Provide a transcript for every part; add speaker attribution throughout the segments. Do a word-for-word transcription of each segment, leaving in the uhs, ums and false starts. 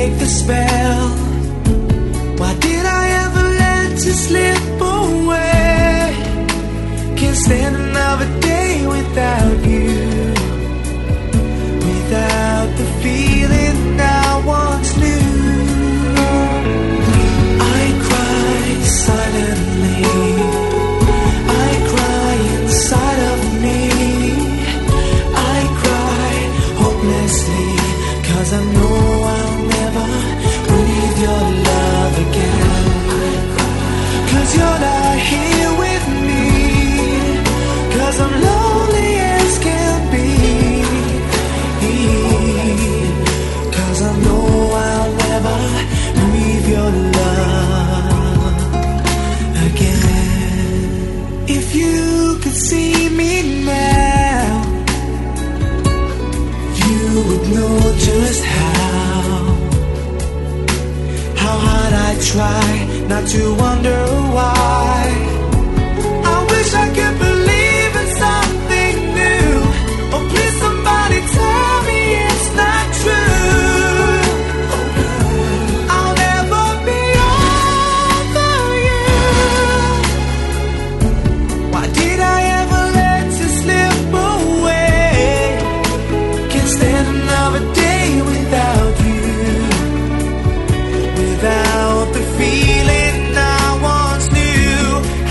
Speaker 1: break the spell? Why did I ever let you slip away? Can't stand another day without you, without the feeling I once knew. I cry silently, I cry inside of me, I cry hopelessly, 'cause I know I'll never breathe your love again. 'Cause you're not here with me, 'cause I'm lonely as can be, 'cause I know I'll never breathe your love again. If you could see me now, you would know just how How hard I try not to wonder why. I wish I could believe in something new. Oh, please somebody tell me it's not true. I'll never be over you. Why did I ever let you slip away? Can't stand another day without you, without the feeling I once knew.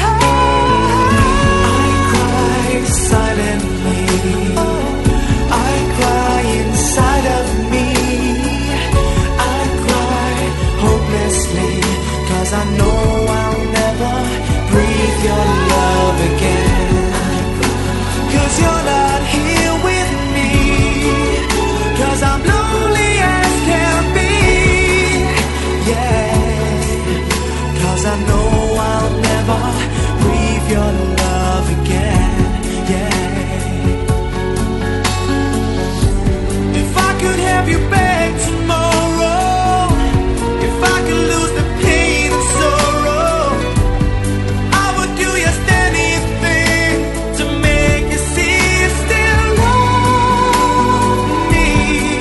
Speaker 1: I cry silently, I cry inside of me, I cry hopelessly, 'cause I know I'll never breathe your love again. 'Cause you're not here with me, 'cause I'm lonely as can be, yeah. 'Cause I know I'll never breathe your love again, yeah. If I could have you back tomorrow, if I could lose the pain and sorrow, I would do just anything to make you see you still love me.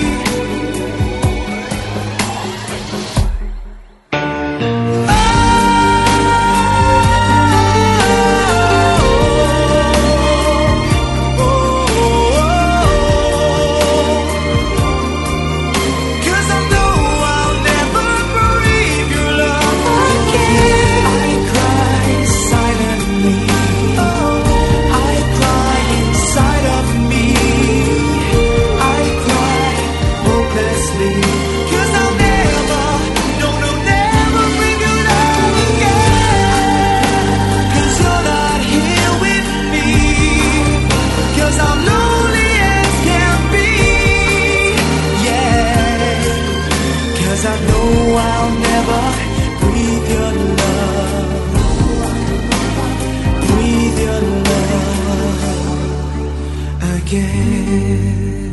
Speaker 1: I know I'll never breathe your love, breathe your love again.